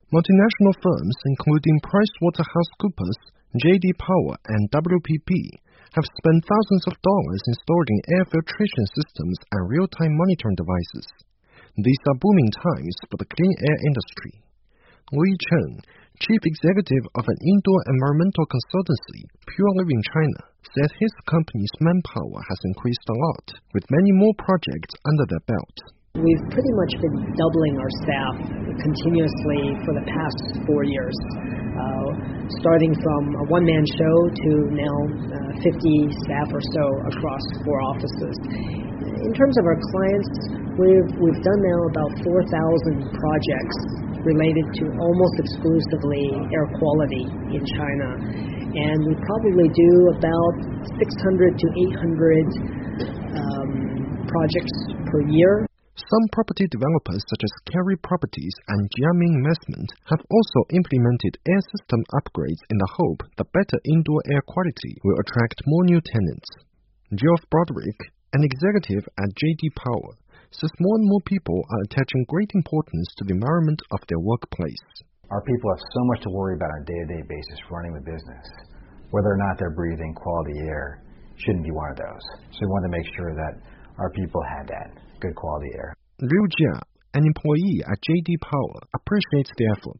Multinational firms including PricewaterhouseCoopers, J.D. Power, and WPP have spent thousands of dollars installing air filtration systems and real-time monitoring devices. These are booming times for the clean air industry. Li Chen, chief executive of an indoor environmental consultancy, Pure Living China, said his company's manpower has increased a lot, with many more projects under their belt. We've pretty much been doubling our staff continuously for the past 4 years, starting from a one-man show to now 50 staff or so across 4 offices. In terms of our clients, we've done now about 4,000 projects related to almost exclusively air quality in China, and we probably do about 600 to 800 projects per year. Some property developers such as Carey Properties and Jiaming Investment have also implemented air system upgrades in the hope that better indoor air quality will attract more new tenants. Geoff Broderick, an executive at J.D. Power, says more and more people are attaching great importance to the environment of their workplace. Our people have so much to worry about on a day-to-day basis running the business. Whether or not they're breathing quality air shouldn't be one of those. So we want to make sure that our people had that good quality air. Liu Jia, an employee at J.D. Power, appreciates the effort.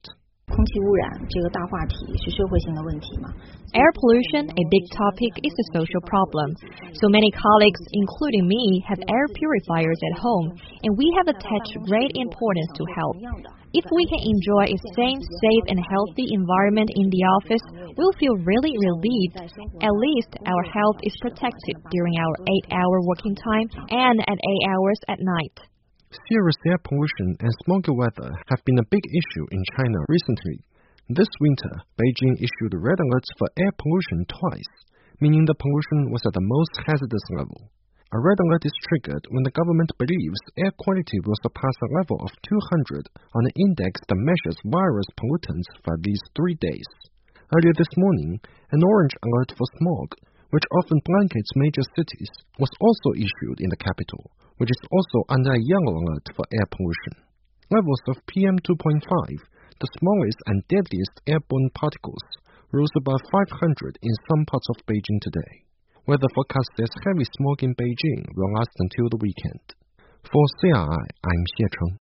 Air pollution, a big topic, is a social problem. So many colleagues, including me, have air purifiers at home, and we have attached great importance to health. If we can enjoy a safe and healthy environment in the office, we'll feel really relieved. At least our health is protected during our 8-hour working time and at 8 hours at night. Serious air pollution and smoggy weather have been a big issue in China recently. This winter, Beijing issued red alerts for air pollution twice, meaning the pollution was at the most hazardous level. A red alert is triggered when the government believes air quality will surpass a level of 200 on an index that measures virus pollutants for these 3 days. Earlier this morning, an orange alert for smog, which often blankets major cities, was also issued in the capital, which is also under a yellow alert for air pollution. Levels of PM2.5, the smallest and deadliest airborne particles, rose above 500 in some parts of Beijing today. Weather forecast says heavy smog in Beijing will last until the weekend. For CRI, I'm Xie Cheng.